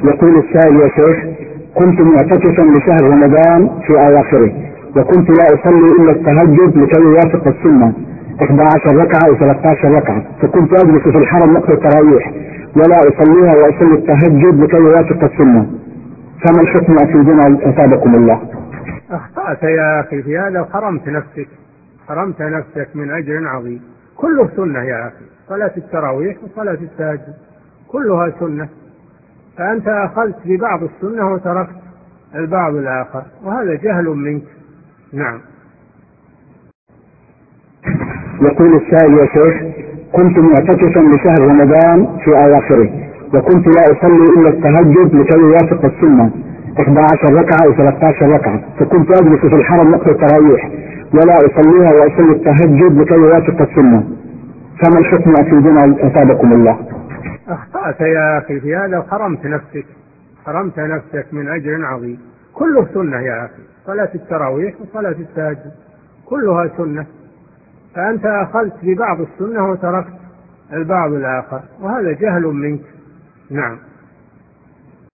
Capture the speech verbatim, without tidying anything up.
يقول السائل: يا شيخ، كنت معتكفا لشهر رمضان في اواخره، وكنت لا اصلي الا التهجد لكي يوافق السنه احدى عشرة ركعه او ثلاثة عشر ركعه، فكنت اجلس في الحرم وقت التراويح ولا اصليها واصلي التهجد لكي يوافق السنه، فما الحكم افيدنا اثابكم الله؟ اخطأت يا اخي في هذا وحرمت نفسك، حرمت نفسك من اجر عظيم. كله سنه يا اخي، صلاه التراويح وصلاه التهجد كلها سنه، فأنت أخذت ببعض السنة وتركت البعض الآخر، وهذا جهل منك. نعم. يقول السائل: يا شيخ، كنت معتكفا لشهر رمضان في أواخره، وكنت لا أصلي إلا التهجد لكي يوافق السنة احدى عشرة ركعة أو ثلاثة عشر ركعة، فكنت أجلس في الحرم وقت التراويح ولا أصليها وأصلي التهجد لكي يوافق السنة، فما الحكم أفيدنا أثابكم الله؟ أخطأت يا أخي في هذا وحرمت نفسك، حرمت نفسك من أجر عظيم. كله سنة يا أخي، صلاة التراويح وصلاة التهجد كلها سنة، فأنت أخذت ببعض السنة وتركت البعض الآخر، وهذا جهل منك. نعم.